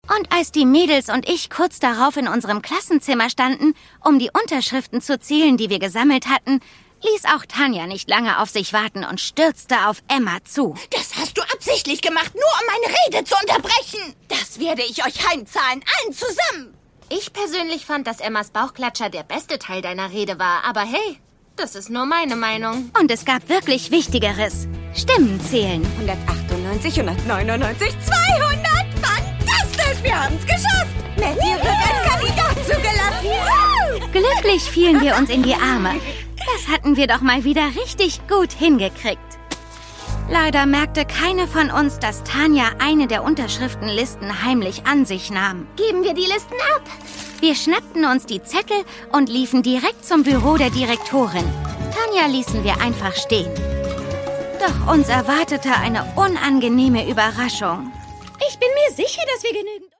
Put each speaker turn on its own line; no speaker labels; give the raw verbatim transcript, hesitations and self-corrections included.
Und als die Mädels und ich kurz darauf in unserem Klassenzimmer standen, um die Unterschriften zu zählen, die wir gesammelt hatten, ließ auch Tanja nicht lange auf sich warten und stürzte auf Emma zu.
Das hast du absichtlich gemacht, nur um meine Rede zu unterbrechen. Das werde ich euch heimzahlen, allen zusammen.
Ich persönlich fand, dass Emmas Bauchklatscher der beste Teil deiner Rede war. Aber hey, das ist nur meine Meinung.
Und es gab wirklich Wichtigeres. Stimmen zählen.
hundertachtundneunzig, hundertneunundneunzig, zweihundert! Fantastisch, wir haben's geschafft! Matthew wird als Kandidat zugelassen!
Glücklich fielen wir uns in die Arme. Das hatten wir doch mal wieder richtig gut hingekriegt. Leider merkte keine von uns, dass Tanja eine der Unterschriftenlisten heimlich an sich nahm.
Geben wir die Listen ab.
Wir schnappten uns die Zettel und liefen direkt zum Büro der Direktorin. Tanja ließen wir einfach stehen. Doch uns erwartete eine unangenehme Überraschung.
Ich bin mir sicher, dass wir genügend...